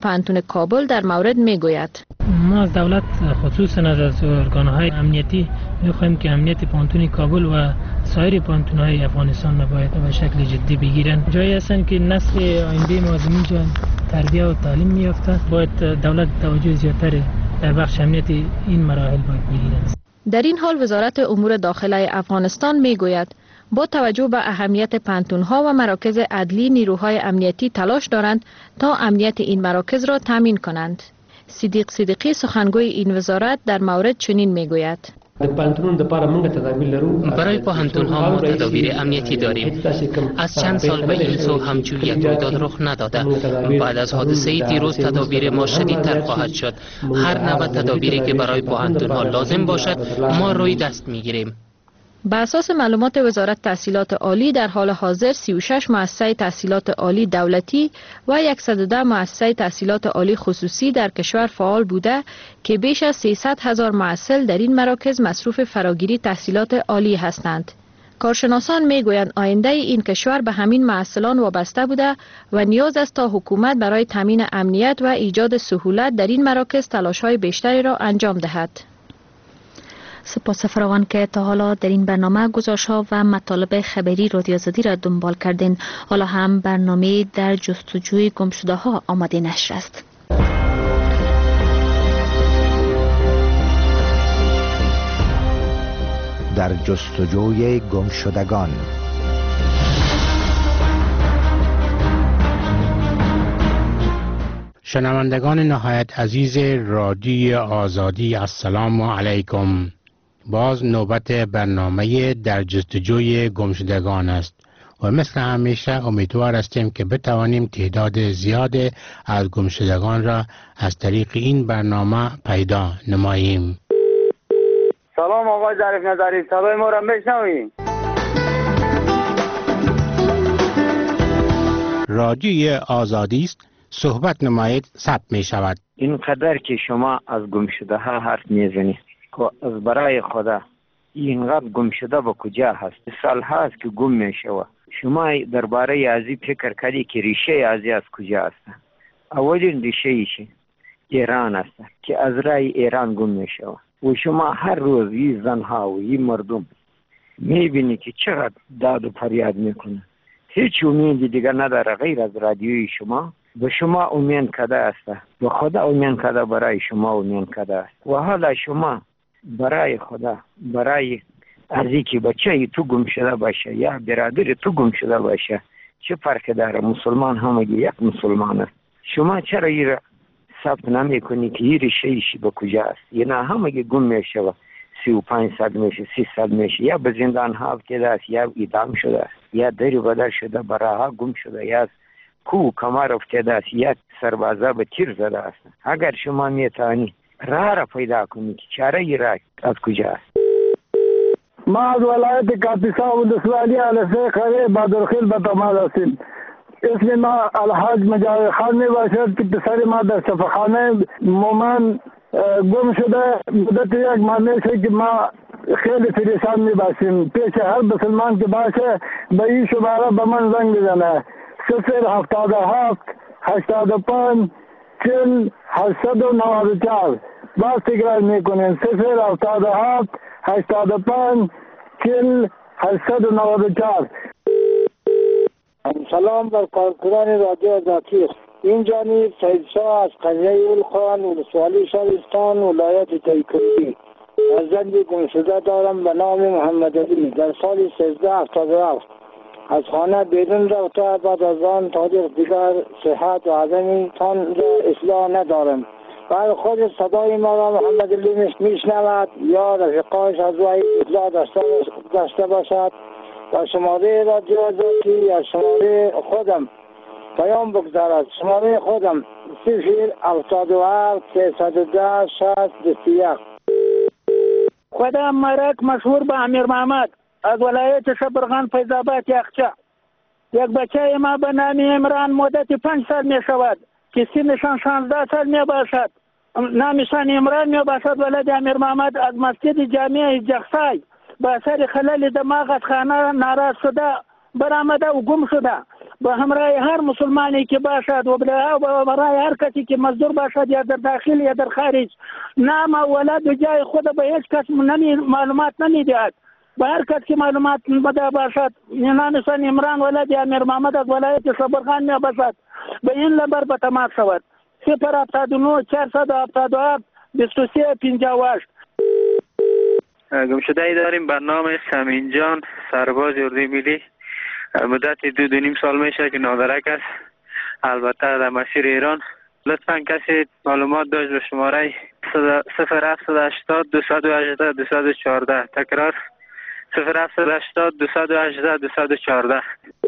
پانتون کابل در مورد میگوید. ما از دولت خصوصا از ارگان‌های امنیتی می‌خوایم که امنیت پانتون کابل و سایر پانتون‌های افغانستان باید به شکل جدی بگیرن. جایی هستن که نسل آینده ما از اینجا تربیت و تعلیم می‌یافته. باید دولت توجه زیادتری در بخش امنیت این مراحل باید بگیرد. در این حال وزارت امور داخله افغانستان میگوید با توجه به اهمیت پانتون‌ها و مراکز عدلی نیروهای امنیتی تلاش دارند تا امنیت این مراکز را تامین کنند. صدیق صدیقی سخنگوی این وزارت در مورد چنین میگوید. برای پانتون‌ها ما تدابیر امنیتی داریم. از چند سال به این سو همچون یک رویداد رخ نداده. بعد از حادثه دیروز تدابیر ما شدیدتر خواهد شد. هر نوع تدابیری که برای پانتون‌ها لازم باشد ما روی دست میگیریم. بر اساس معلومات وزارت تحصیلات عالی در حال حاضر 36 مؤسسه تحصیلات عالی دولتی و 110 مؤسسه تحصیلات عالی خصوصی در کشور فعال بوده که بیش از 300,000 محصل در این مراکز مصروف فراگیری تحصیلات عالی هستند. کارشناسان میگویند آینده این کشور به همین محصلان وابسته بوده و نیاز است تا حکومت برای تامین امنیت و ایجاد سهولت در این مراکز تلاش‌های بیشتری را انجام دهد. سپاس فراوان که تا حالا در این برنامه گزارش‌ها و مطالب خبری رادیو آزادی را دنبال کردین. حالا هم برنامه در جستجوی گمشده‌ها آماده نشر است. در جستجوی گمشدگان. شنوندگان نهایت عزیز رادیو آزادی، السلام علیکم. باز نوبت برنامه در جستجوی گمشدگان است و مثل همیشه امیدوار هستیم که بتوانیم تعداد زیاد از گمشدگان را از طریق این برنامه پیدا نماییم. سلام آقای ظریف نظری، صدای ما را میشنوید؟ رادیو آزادی است، صحبت نمایید ثبت می شود. اینقدر که شما از گمشده ها حرف میزنید که از برای خدا اینقدر گمشده به کجا هست؟ سال هاست که گم میشه. شما درباره ازی فکر کردی که ریشه ازی از کجا است؟ اولین ریشه ایشه ایران است که از رای ایران گم میشه و شما هر روز این زنها و این مردم میبینی که چقدر داد و فریاد میکنه. هیچ امیدی دیگر نداره غیر از رادیوی شما. به شما امید کده است، به خدا امید کده، برای شما امید کده است. و حالا شما برای خدا، برای ازی که بچه تو گم شده باشه یا برادر تو گم شده باشه چه فرق داره؟ مسلمان همگی یک مسلمان است. شما چرا این ثبت نمی کنی که این ریشه ایشی به کجا است؟ یه نه همگی گم میشه و 3500 میشه، 300 میشه، یا به زندان ها افتاده است، یا اعدام شده است، یا دری بدر شده، براها گم شده، یا کو کمر افتاده است، یا سربازا به تیر زده است. اگر شما میتانی راه را پیدا کنی که چاره ای را از کجا است. ما از ولایت کاپیسا ولسوالی علسه خیره بادرخیل به تمام هستیم. اسم ما الحاج مجاهد خان می باشد که پسر ما در شفاخانه مومن گم شده. مدت یک ماه میشه که ما خیلی پریشان می باشیم. پیش هر مسلمان که باشه به این شماره به من زنگ بزنه 077 85 40 894. باز تکرار میکنیم 077 85 40 894. سلام بر کارکنان رادیو آزادی است. این جانب سید شاه از قریه اولخان ولسوالی شهرستان ولایت تایکندی. از زنگ گمشده دارم به نام محمد علی. در سال 1377 از خانه بیرون رفته. بعد از آن تاریخ دیگر صحت و عدم تان را اصلاح ندارم. بعد خود صدای ما را محمد علی میشنود یا رفیقایش از وی اطلاع داشته باشد و شماره رادیو آزادی یا شماره خودم پیام بگذارد. شماره خودم 077 310 6021. خودم مرک مشهور به امیر محمد از ولایت شبرغان فیض‌آباد یخچه. یک بچه ما به نام عمران مدت 5 سال می شود که سنشان 16 سال می باشد. نامشان عمران می باشد. ولد امیر محمد از مسجد جامع جخسای به اثر خلل دماغ از خانه ناراض شده برآمده و گم شده. به همراه هر مسلمانی که باشد و برای هر کسی که مزدور باشد یا در داخل یا در خارج نام و ولد و جای خود به هیچ کس معلومات نمیدهد. به هر کس که معلومات بده باشد نام حسین عمران ولد یا امیر محمد از ولایت صبرخان می باشد به این نمبر به تماس شود 079 477 2358. گمشده ای داریم به نام سمین جان سرباز اردوی ملی. مدت 2.5 سال میشه که نادرک است، البته در مسیر ایران. لطفا کسی معلومات داشت به شماره 0780 218 214. تکرار 0780 218 214.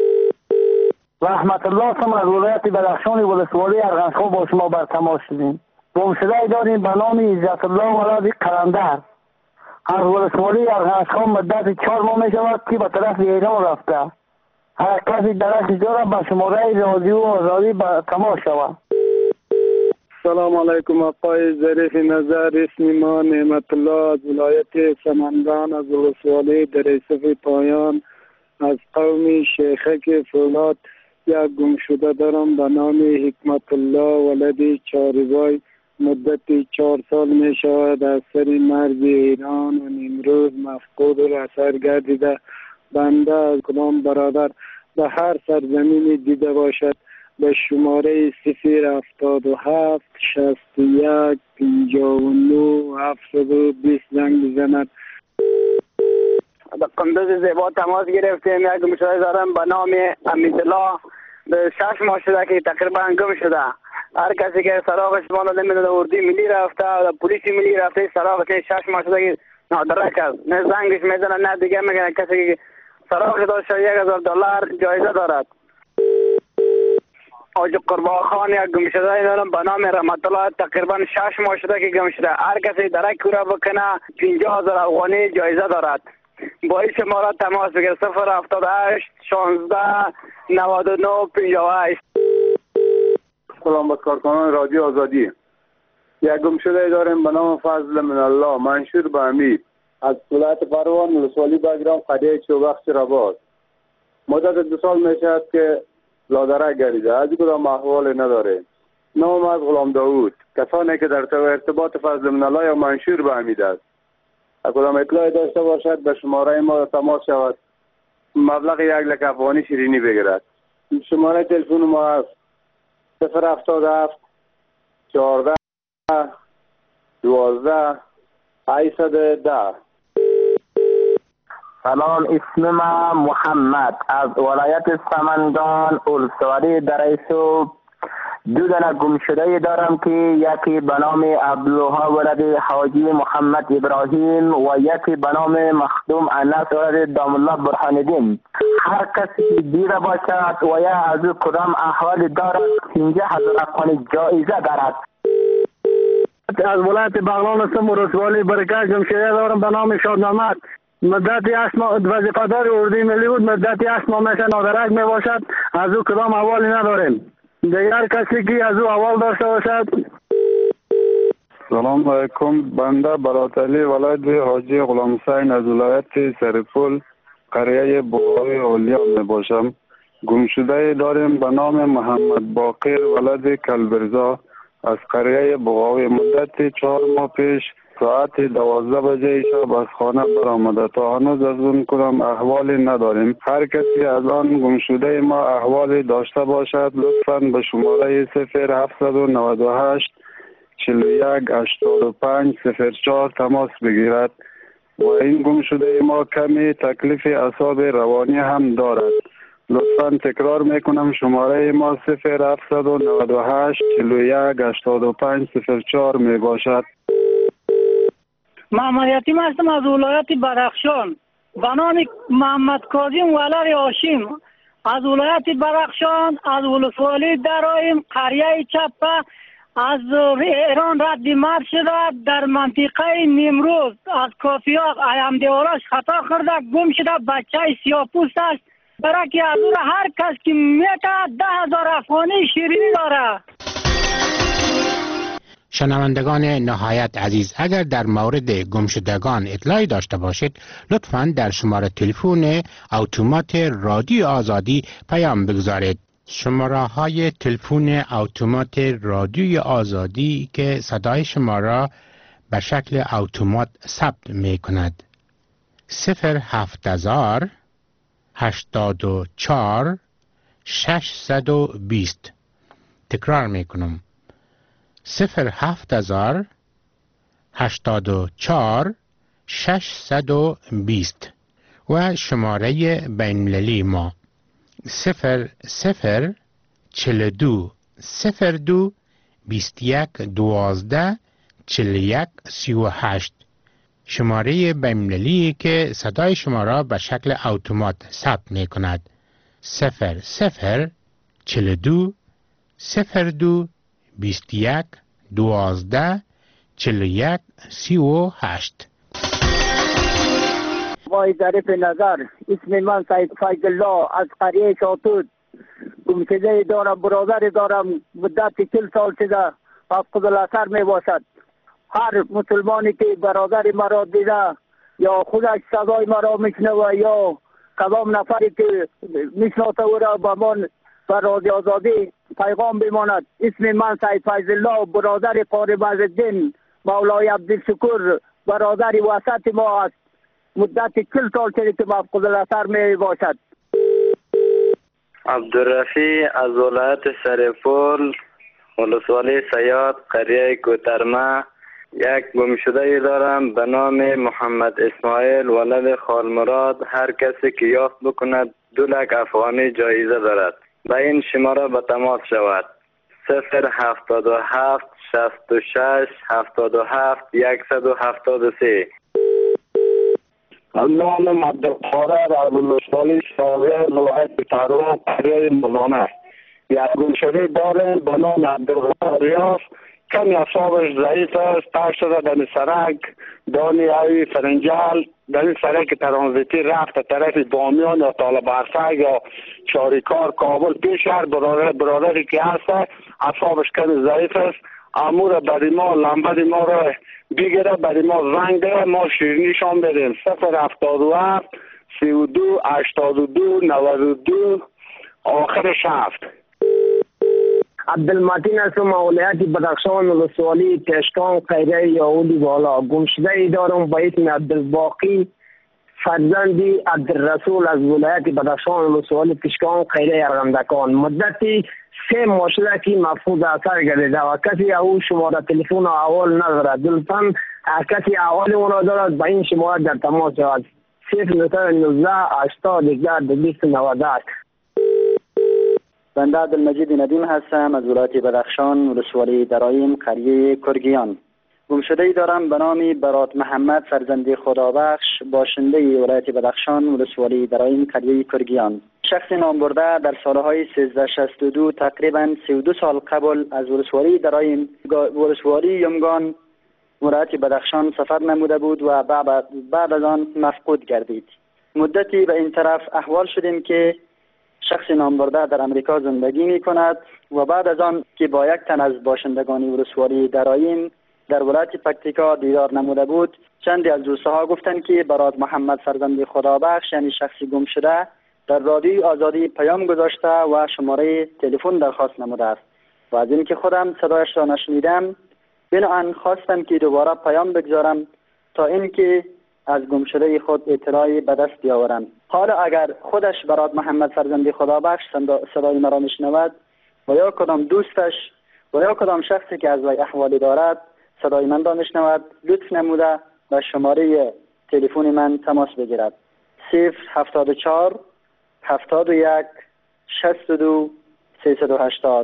رحمت الله سم از ولایت بدخشان ولسوالی ارغنشخان با شما بر تماس شدیم. گمشده ای داریم به نام عزت الله ولد قلندر از ولسوالی ارغنشخان مدت 4 ماه می شود که به طرف ایران رفته. هر کسی درش داره به شماره رادیو آزادی به تماس شود. سلام علیکم آقای ظریف نظر، اسم ما نعمت الله از ولایت سمنگان از ولسوالی دریسف پایان از قوم شیخک فولاد. یک گمشده دارم به نام حکمت الله ولد چاربای مدت 4 سال می شود از سر مرز ایران و امروز مفقود و اثر گردیده. بنده از کدام برادر به هر سرزمینی دیده باشد به شماره 077 61 59 720 زنگ بزند. به قندوز زیبا تماس گرفتیم. یک گمشده دارم به نام امیدالله به 6 ماه شده که تقریبا گم شده. هر کسی که سراغش ما نمیدونه اردوی ملی رفته و پلیس ملی رفته سراغش 6 ماه شده که نادرک است. نه زنگش میزنه نه دیگه میگن. کسی که سراغ داشته $1000 جایزه دارد. آج قربان خان یک گمشده دارم به نام رحمت الله تقریبا 6 ماه شده که گم شده. هر کسی درک کورا بکنه 50,000 افغانی جایزه دارد. با این شماره تماس بگیر 078 16 99 58. سلام به کارکنان رادیو آزادی. یک گمشده داریم به نام فضل من الله منشور به امید از ولایت پروان ولسوالی بگرام قریه چوبخش رباط. مدت 2 سال میشد که لادرک گردیده. از کدام احوال نداره. نام از غلام داوود. کسانی که در ارتباط فضل من الله یا منشور به امید است کدام اطلاعی داشته باشد به شماره ما تماس شود. مبلغ 1 لک افغانی شیرینی بگیرد. شماره تلفن ما است 077 14 12 810. سلام، اسم من محمد از ولایت سمنگان ولسوالی دریسو. 2 دانه گمشده دارم که یکی به نام عبدالله ولد حاجی محمد ابراهیم و یکی به نام مخدوم انس ولد دام الله برهان الدین. هر کسی دیده باشد و یا از کدام احوال دارد 50,000 افغانی جایزه دارد. از ولایت بغلان سم ولسوالی برکت گمشده دارم به نام شادنامت. مدت 8 ماه وظیفه‌دار اردوی ملی بود. مدت 8 ماه میشه نادرک می باشد. از او کدام احوالی نداریم. دیگر کسی که از او احوال داشته باشد. سلام علیکم. بنده براتلی ولد حاجی غلام حسین از ولایت سرپل قریه بوغاوی اولیا می باشم. گمشده داریم به نام محمد باقر ولد کلبرزا از قریه بوغاوی. مدت 4 ماه پیش ساعت 12 بجه شب از خانه برآمده. تا هنوز از اون کدام احوالی نداریم. هر کسی از آن گمشده ما احوالی داشته باشد لطفاً به شماره 0798 41 85 04 تماس بگیرد. و این گمشده ما کمی تکلیف اعصاب روانی هم دارد. لطفاً تکرار میکنم شماره ما 0798 41 85 04 می باشد. محمد یتیم هستم از ولایت بدخشان به نام محمد کاظم ولد هاشم از ولایت بدخشان از ولسوالی درایم قریه چپه از ایران رد مرد شده. در منطقه نیمروز از کافیا ایام دیوراش خطا کرده گم شده. بچه سیاپوست است. برای که از او هر کس که میته 10,000 افغانی شیرینی داره. شنوندگان نهایت عزیز، اگر در مورد گمشدگان اطلاعی داشته باشید لطفاً در شماره تلفن اتومات رادیو آزادی پیام بگذارید. شماره های تلفن اتومات رادیوی آزادی که صدای شما را به شکل اتومات ثبت می کند: 070 84 620. تکرار می کنم: 070 84 620 و شماره بین‌المللی ما 00 42 02 21 12 41 38. شماره بین‌المللی که صدای شما را به شکل اتومات ثبت می کند: 00 42 02 21 12 41 38. وای ظریف نظر، اسم من سید فیض الله از قریه شاتود. گمشده دارم، برادر دارم، مدت 40 سال شده فقد الاثر می باشد. هر مسلمانی که برادر مرا دیده یا خودش صدای مرا میشنوه یا کدام نفری که میشناسه او را به من و رادیو آزادی پیغام بماند. اسم من سید فیض الله، برادر قاری عزالدین مولای عبدالشکور، برادر وسط ما است. مدت 40 سال شده که مفقود الاثر می باشد. عبدالرفیع از ولایت سرپول، ولسوالی سیاد، قریه کوترمه. یک گمشده دارم به نام محمد اسماعیل ولد خالمراد. هر کسی که یافت بکند 2 لک افغانی جایزه دارد. به این شماره به تماس شود: 077 66 77 173. نام عبدالقادر از ولسوالی شاغر، ولایت تهران، قریه مولانا. یک گمشده داریم به نام عبدالقادر ریاض. کمی اعصابش ضعیف است، تاش شده در سرک دانی اوی فرنجال، در این سرک ترانزیتی رفت طرف بامیان یا طالب عرصه یا چاریکار کابل پیش هر برادری که هست اعصابش کمی ضعیف است. امور بری ما لنبر ما را بگیره، بری ما زنگ ده، ما شیرینیشان بدیم. 077 32 82 92 آخرش 7. عبدالمتین هستم، ولایت بدخشان، ولسوالی کشکان، قریه یاولی بالا. گمشده ای دارم به اسم عبدالباقی فرزندی عبدالرسول از ولایت بدخشان، ولسوالی کشکان، قریه ارغندکان. مدتی 3 ماه شده که مفقود اثر گردیده و کسی او شماره تلفن و احوال ندارد. لطفاً کسی احوال او را دارد به این شماره در تماس شود: 019 80 298. بنده عبدالمجید ندیم هستم از ولایت بدخشان، ولسوالی درایم، قریه کرگیان. گمشده‌ای دارم به نام برات محمد فرزند خدابخش، باشنده ولایت بدخشان، ولسوالی درایم، قریه کرگیان. شخص نام برده در سالهای 1362 تقریبا 32 سال قبل از ولسوالی درایم ولسوالی یمگان ولایت بدخشان سفر نموده بود و بعد از آن مفقود گردید. مدتی به این طرف احوال شدیم که شخص نامبرده در امریکا زندگی می کند و بعد از آن که با یک تن از باشندگان ولسوالی درایم در ولایت پکتیکا دیدار نموده بود، چندی از دوستها گفتند که برات محمد فرزند خدابخش یعنی شخصی گم شده در رادیوی آزادی پیام گذاشته و شماره تلفن درخواست نموده است و از اینکه خودم صدایش را نشنیدم بنابراین خواستم که دوباره پیام بگذارم تا اینکه از گمشده خود اطلاعی به دست بیاورم. حالا اگر خودش برات محمد فرزند خدابخش صدای مرا میشنود و یا کدام دوستش و یا کدام شخصی که از وی احوالی دارد صدای من را میشنود، لطف نموده به شماره تلفن من تماس بگیرد: 074 71 62 380.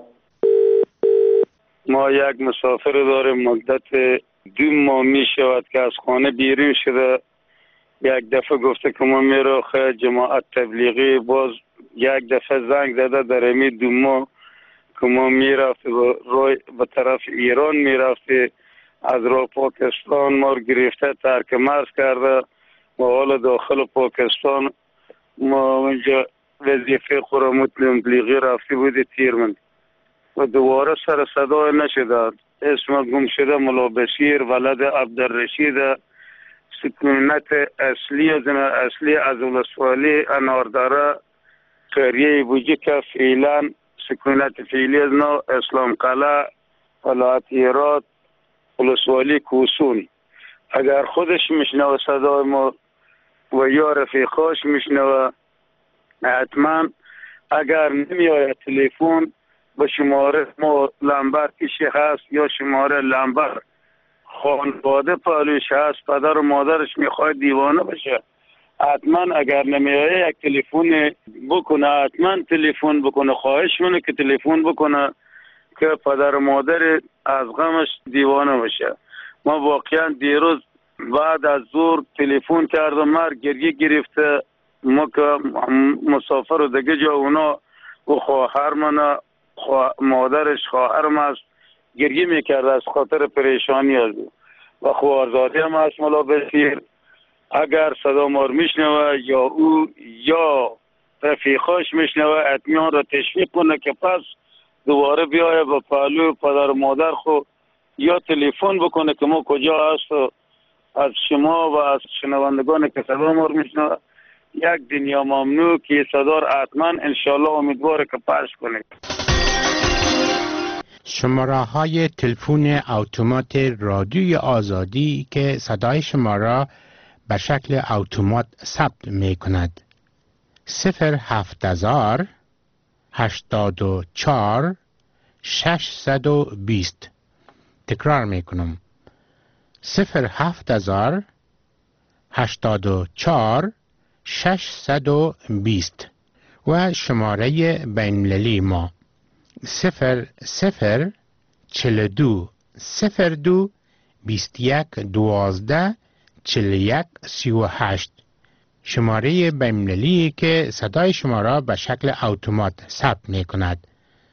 ما یک مسافر داریم مدت 2 ماه می شود که از خانه بیرون شده. یک دفعه گفته که ما میرو خیلی جماعت تبلیغی، باز یک دفعه زنگ زده در امی 2 ماه که ما میرفت روی به طرف ایران میرفت، از راه پاکستان ما گرفته ترک مرز کرده و حالا داخل پاکستان ما اونجا وظیفه خورمت تبلیغی رفته بوده تیرمن. و دوباره سر صدا نشده. اسم گم شده مولا بشیر ولد عبدالرشید، سکونت اصلی از ولسوالی انارداره قریه بوجی که فعلا سکونت فعلی از نو اسلام قلعه ولایت هرات ولسوالی کوسون. اگر خودش میشنوه صدای ما و یا رفیقاش میشنوه، حتما اگر نمیآید تلفن به شماره ما لمبر کشی هست یا شماره لمبر خانواده پالوش هست، پدر و مادرش میخواد دیوانه بشه، حتما اگر نمیآید یک تلفن بکنه، حتما تلفن بکنه. خواهش منه که تلفن بکنه که پدر و مادر از غمش دیوانه بشه. ما واقعا دیروز بعد از ظهر تلفن کردم، مرگ گریه گرفته. ما که مسافر و دیگه جا اونا و خواهر من مادرش خواهرم است گریه میکرده از خاطر پریشانی از و خواهرزاده هم است مولا بشیر. اگر صدا ما رو میشنوه یا او یا رفیقاش میشنوه، اطمینان را تشویق کنه که پس دوباره بیایه به پهلو پدر و مادر خو یا تلفن بکنه که ما کجا هست و از شما و از شنوندگان که صدا ما رو میشنوه یک دنیا ممنوع که صدا را حتما انشالله امیدواره که پخش کنید. شماره های تلفن اتومات رادیوی آزادی که صدای شما را به شکل اتومات ثبت می کند: 07000 84 620. تکرار می کنم: 07000 84 620 و شماره بین‌المللی ما 0042 02 21 12 41 38. شماره بین‌المللی که صدای شما را به شکل اتومات ثبت می کند: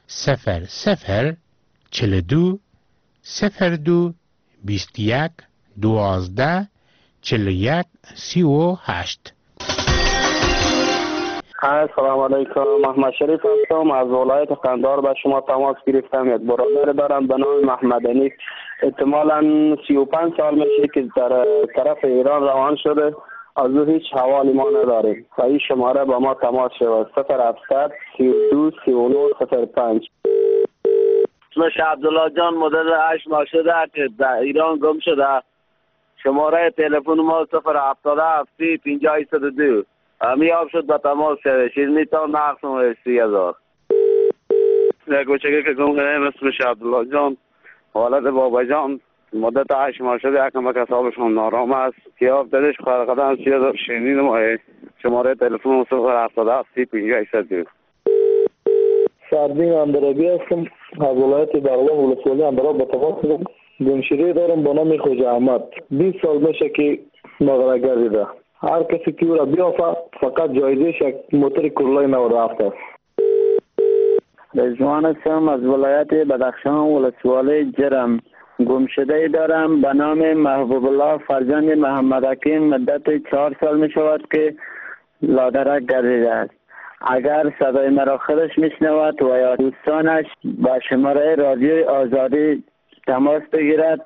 0042 02 21 12 41 38. السلام علیکم، محمد شریف هستم از ولایت قندهار. به شما تماس گرفتم. یک برادر دارم به نام محمد انیس، احتمالاً 35 سال میشه که در طرف ایران روان شده، از او هیچ حوالی ما نداریم. و این شماره با ما تماس شود: 0700 32 39 05. اسمش عبدالله جان، مدل 8 ماه شده که در ایران گم شده. شماره تلفن ما 077 30 50 میاب شد به تماس شده. شیرینی تا نقصم 30,000. یک بچگی که گم شده اسمش عبدالله جان، والد بابا جان، مدت 8 ماه شده. یکم به حسابشون نارام است. کیاب دلش خرقدن 30,000 شیرینی نمایه. شماره تلفن 077 30 50 سردین اندرابی هستم از ولایت بغلان ولسوالی اندراب. با تماس شدم. گمشده دارم با نام خوجا احمد. 20 سال میشه که مغرق گردیده. هر کسی که او را بیافت فقط جایزش یک موتر کورلای نو رفت است. رضوان هستم از ولایت بدخشان ولسوالی جرم. گمشده دارم به نام محبوب الله فرزند محمد حکیم. مدت 4 سال می شود که لادرک گردیده است. اگر صدای مرا خودش میشنود و یا دوستانش با شماره رادیوی آزادی تماس بگیرد.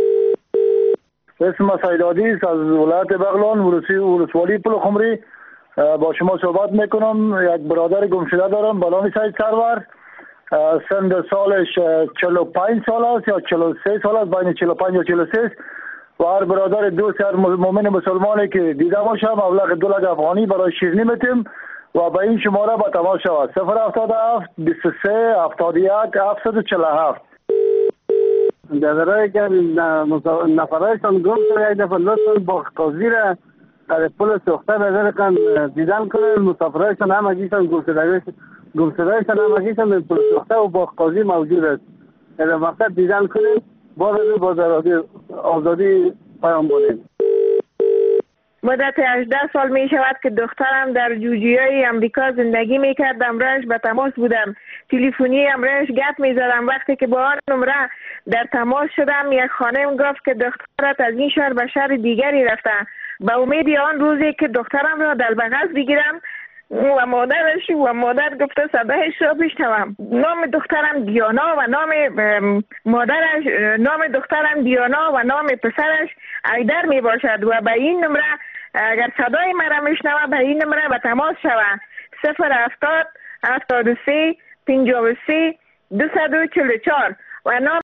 اسم سیدادی است از ولایت بغلان ولسوالی پل خمری. با شما صحبت میکنم. یک برادر گمشده دارم به نام سید سرور. سن سالش 45 سال است یا 43 سال است، بین 45 و 43. و هر برادر دوست هر مؤمن مسلمانی که دیده باشم مبلغ 2 لک افغانی برای شیرینی میتیم و به این شماره با تماس شود: 077 23 71 747. دادرایی که نفرایشان گم شده، یک دفعه لطفا با قاضی را در پل سوخته بذارکن دیدن کنن. مسافرایشان همگیشان گمشدهایشان همگیشان در پل سوخته و با قاضی موجود است. در وقت دیدن کنن با آزادی پیام بودیم. مدت 18 سال می شود که دخترم در جوجیای امریکا زندگی می کرد. امرایش به تماس بودم، تلفنی امرایش گپ می زدم. وقتی که با آن نمره در تماس شدم، یک خانم گفت که دخترت از این شهر به شهر دیگری رفته. به امید آن روزی که دخترم را در بغل بگیرم و مادر گفته صدایش را بشنوم. نام دخترم دیانا و نام مادرش، نام دخترم دیانا و نام پسرش ایدر می باشد و به این نمره اگر صدای مرا میشنوه به این نمره به تماس شوه 070 73 53 244 و نام